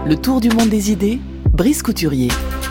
Le tour du monde des idées, Brice Couturier.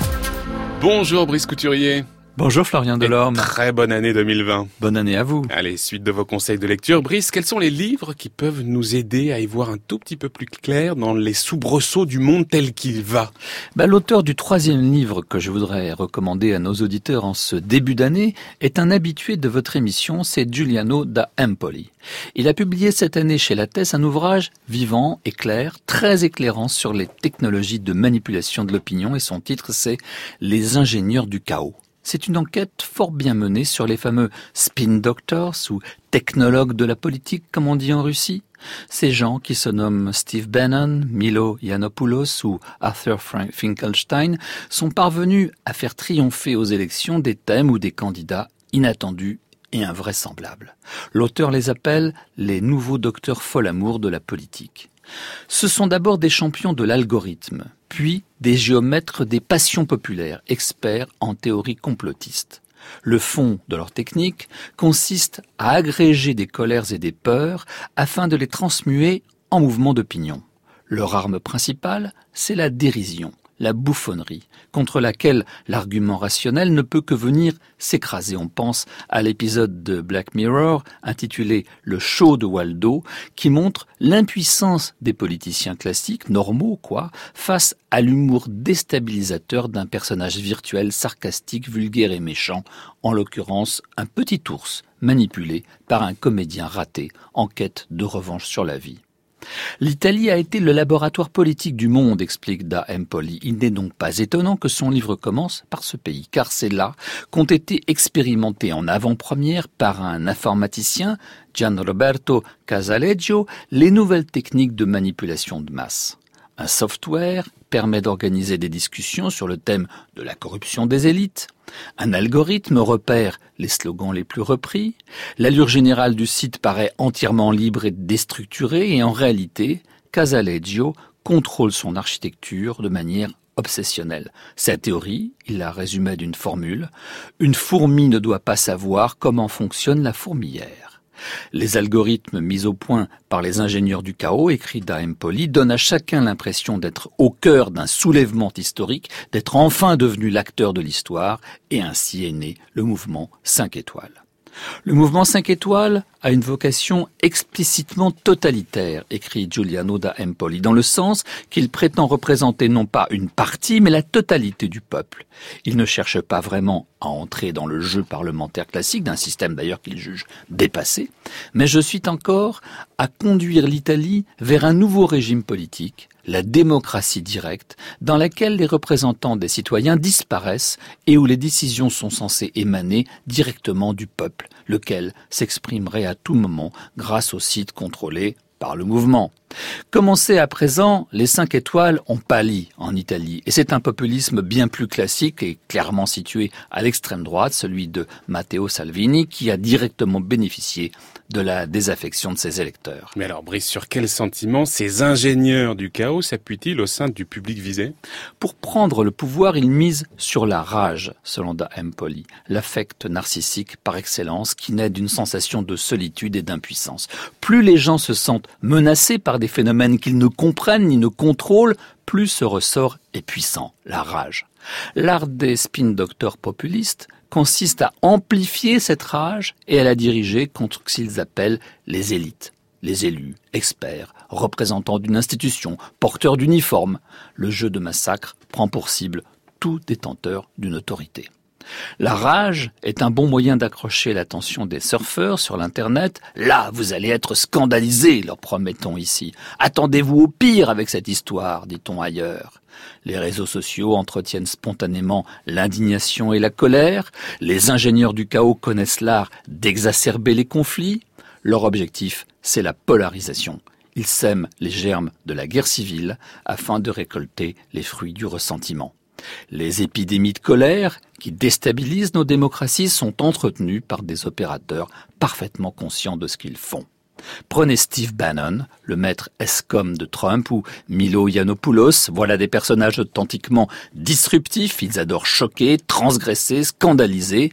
Bonjour Brice Couturier. Bonjour Florian Delorme. Très bonne année 2020. Bonne année à vous. Allez, suite de vos conseils de lecture. Brice, quels sont les livres qui peuvent nous aider à y voir un tout petit peu plus clair dans les soubresauts du monde tel qu'il va ? L'auteur du 3e livre que je voudrais recommander à nos auditeurs en ce début d'année est un habitué de votre émission, c'est Giuliano da Empoli. Il a publié cette année chez Lattès un ouvrage vivant et clair, très éclairant sur les technologies de manipulation de l'opinion et son titre c'est « Les ingénieurs du chaos ». C'est une enquête fort bien menée sur les fameux spin doctors ou technologues de la politique, comme on dit en Russie. Ces gens qui se nomment Steve Bannon, Milo Yiannopoulos ou Arthur Finkelstein sont parvenus à faire triompher aux élections des thèmes ou des candidats inattendus et invraisemblables. L'auteur les appelle les nouveaux docteurs fol-amour de la politique. Ce sont d'abord des champions de l'algorithme, puis des géomètres des passions populaires, experts en théorie complotiste. Le fond de leur technique consiste à agréger des colères et des peurs afin de les transmuer en mouvements d'opinion. Leur arme principale, c'est la dérision, la bouffonnerie, contre laquelle l'argument rationnel ne peut que venir s'écraser. On pense à l'épisode de Black Mirror intitulé « Le show de Waldo » qui montre l'impuissance des politiciens classiques, normaux face à l'humour déstabilisateur d'un personnage virtuel sarcastique, vulgaire et méchant, en l'occurrence un petit ours manipulé par un comédien raté en quête de revanche sur la vie. L'Italie a été le laboratoire politique du monde, explique Da Empoli. Il n'est donc pas étonnant que son livre commence par ce pays, car c'est là qu'ont été expérimentées en avant-première par un informaticien, Gianroberto Casaleggio, les nouvelles techniques de manipulation de masse. Un software permet d'organiser des discussions sur le thème de la corruption des élites. Un algorithme repère les slogans les plus repris. L'allure générale du site paraît entièrement libre et déstructurée et en réalité, Casaleggio contrôle son architecture de manière obsessionnelle. Sa théorie, il la résumait d'une formule, une fourmi ne doit pas savoir comment fonctionne la fourmilière. Les algorithmes mis au point par les ingénieurs du chaos, écrit Da Empoli, donnent à chacun l'impression d'être au cœur d'un soulèvement historique, d'être enfin devenu l'acteur de l'histoire, et ainsi est né le mouvement 5 étoiles. Le mouvement 5 étoiles a une vocation explicitement totalitaire, écrit Giuliano da Empoli, dans le sens qu'il prétend représenter non pas une partie, mais la totalité du peuple. Il ne cherche pas vraiment à entrer dans le jeu parlementaire classique, d'un système d'ailleurs qu'il juge dépassé, mais je suis encore à conduire l'Italie vers un nouveau régime politique, la démocratie directe, dans laquelle les représentants des citoyens disparaissent et où les décisions sont censées émaner directement du peuple, lequel s'exprimerait à tout moment grâce aux sites contrôlés par le mouvement. Comme on sait à présent, les 5 étoiles ont pâli en Italie et c'est un populisme bien plus classique et clairement situé à l'extrême droite, celui de Matteo Salvini, qui a directement bénéficié de la désaffection de ses électeurs. Mais alors Brice, sur quels sentiments ces ingénieurs du chaos s'appuient-ils au sein du public visé ? Pour prendre le pouvoir, ils misent sur la rage, selon Da Empoli, l'affect narcissique par excellence qui naît d'une sensation de solitude et d'impuissance. Plus les gens se sentent menacés par des phénomènes qu'ils ne comprennent ni ne contrôlent, plus ce ressort est puissant, la rage. L'art des spin doctors populistes consiste à amplifier cette rage et à la diriger contre ce qu'ils appellent les élites, les élus, experts, représentants d'une institution, porteurs d'uniformes. Le jeu de massacre prend pour cible tout détenteur d'une autorité. La rage est un bon moyen d'accrocher l'attention des surfeurs sur l'Internet. Là, vous allez être scandalisés, leur promet-on ici. Attendez-vous au pire avec cette histoire, dit-on ailleurs. Les réseaux sociaux entretiennent spontanément l'indignation et la colère. Les ingénieurs du chaos connaissent l'art d'exacerber les conflits. Leur objectif, c'est la polarisation. Ils sèment les germes de la guerre civile afin de récolter les fruits du ressentiment. Les épidémies de colère qui déstabilisent nos démocraties sont entretenues par des opérateurs parfaitement conscients de ce qu'ils font. Prenez Steve Bannon, le maître ESCOM de Trump, ou Milo Yiannopoulos, voilà des personnages authentiquement disruptifs, ils adorent choquer, transgresser, scandaliser.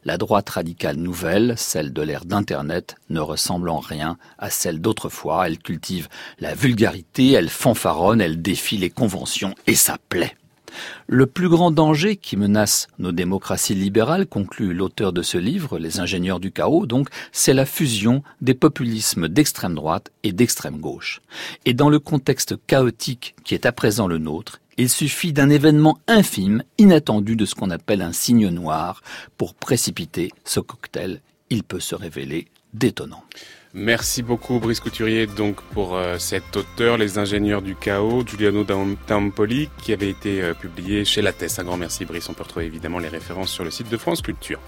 La droite radicale nouvelle, celle de l'ère d'Internet, ne ressemble en rien à celle d'autrefois. Elle cultive la vulgarité, elle fanfaronne, elle défie les conventions et ça plaît. Le plus grand danger qui menace nos démocraties libérales, conclut l'auteur de ce livre, Les ingénieurs du chaos, donc, c'est la fusion des populismes d'extrême droite et d'extrême gauche. Et dans le contexte chaotique qui est à présent le nôtre, il suffit d'un événement infime, inattendu de ce qu'on appelle un signe noir, pour précipiter ce cocktail. Il peut se révéler détonnant. Merci beaucoup Brice Couturier donc pour cet auteur, Les ingénieurs du chaos, Giuliano da Empoli, qui avait été publié chez Lattès. Un grand merci Brice, on peut retrouver évidemment les références sur le site de France Culture.